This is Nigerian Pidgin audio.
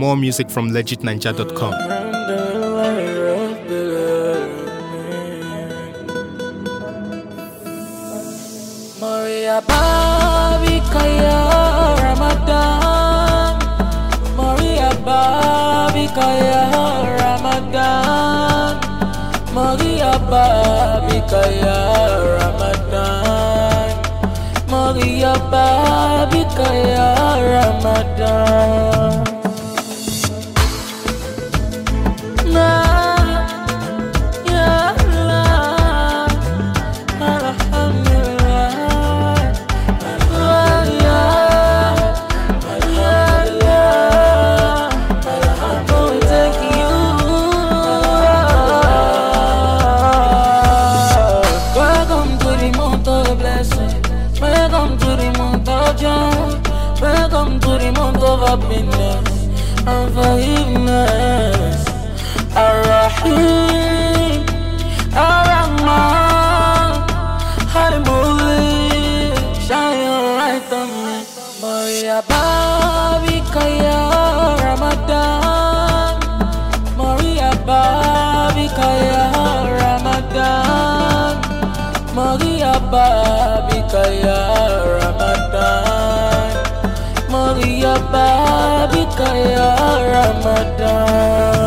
More music from legitninja.com. Maria Babika ya Ramadan, Maria Babika ya Ramadan, Maria Babika ya Ramadan, Maria Babika ya Ramadan. Welcome to the month of happiness and forgiveness. Ar-Rahim, Ar-Rahman, Al-Mulk, shine your light on me. Maria Babika ya Ramadan, Maria Babika ya Ramadan, Maria Babika ya Ramadan, Maria Babika ya Ramadan.